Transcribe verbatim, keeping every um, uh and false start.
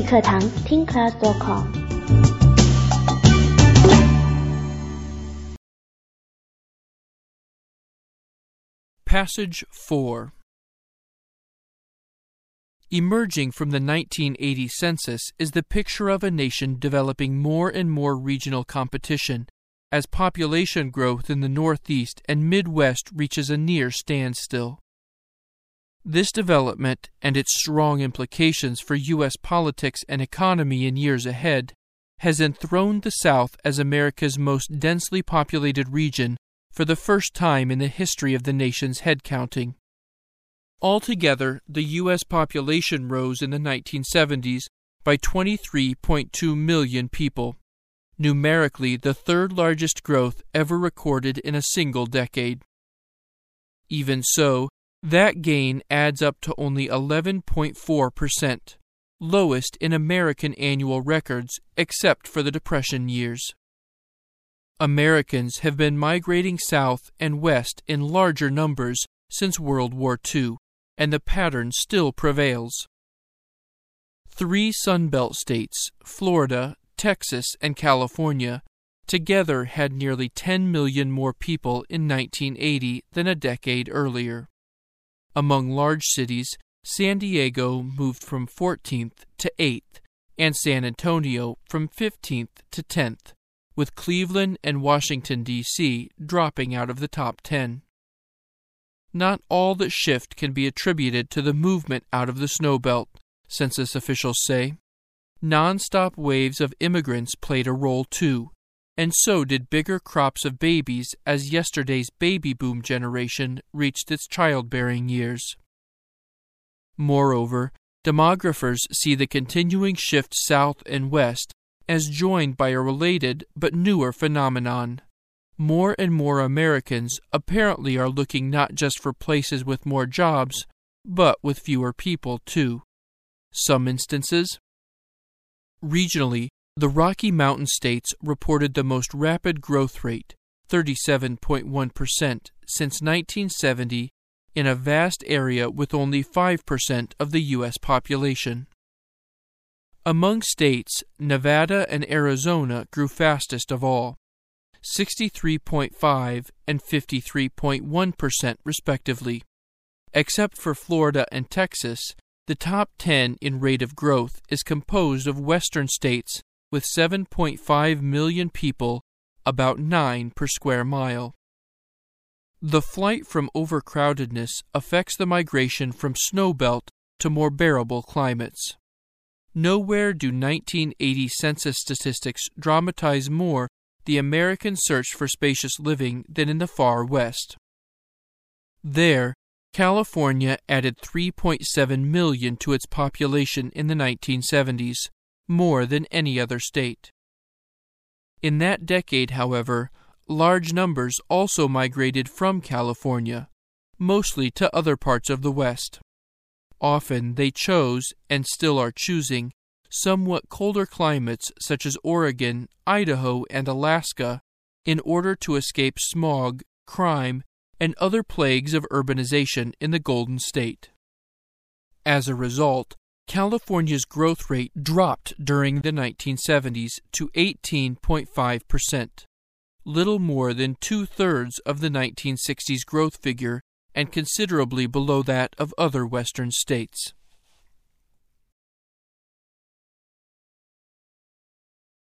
语课堂 听 class dot com。 Passage four. Emerging from the nineteen eighty census is the picture of a nation developing more and more regional competition as population growth in the Northeast and Midwest reaches a near standstill. This development and its strong implications for U S politics and economy in years ahead has enthroned the South as America's most densely populated region for the first time in the history of the nation's headcounting. Altogether, the U S population rose in the nineteen seventies by twenty-three point two million people, numerically the third largest growth ever recorded in a single decade. Even so, that gain adds up to only eleven point four percent, lowest in American annual records except for the Depression years. Americans have been migrating south and west in larger numbers since World War Two, and the pattern still prevails. Three Sun Belt states, Florida, Texas, and California, together had nearly ten million more people in nineteen eighty than a decade earlier. Among large cities, San Diego moved from fourteenth to eighth, and San Antonio from fifteenth to tenth, with Cleveland and Washington, D C dropping out of the top ten. Not all that shift can be attributed to the movement out of the snow belt, census officials say. Non-stop waves of immigrants played a role too, and so did bigger crops of babies as yesterday's baby boom generation reached its childbearing years. Moreover, demographers see the continuing shift south and west as joined by a related but newer phenomenon. More and more Americans apparently are looking not just for places with more jobs, but with fewer people too. Some instances. Regionally, the Rocky Mountain states reported the most rapid growth rate, thirty-seven point one percent, since nineteen seventy, in a vast area with only five percent of the U S population. Among states, Nevada and Arizona grew fastest of all, sixty-three point five and fifty-three point one percent respectively. Except for Florida and Texas, the top ten in rate of growth is composed of western states with seven point five million people, about nine per square mile. The flight from overcrowdedness affects the migration from snowbelt to more bearable climates. Nowhere do nineteen eighty census statistics dramatize more the American search for spacious living than in the far west. There, California added three point seven million to its population in the nineteen seventies, more than any other state. In that decade, however, large numbers also migrated from California, mostly to other parts of the West. Often they chose, and still are choosing, somewhat colder climates such as Oregon, Idaho, and Alaska in order to escape smog, crime, and other plagues of urbanization in the Golden State. As a result, California's growth rate dropped during the nineteen seventies to eighteen point five percent, little more than two-thirds of the nineteen sixties growth figure and considerably below that of other western states.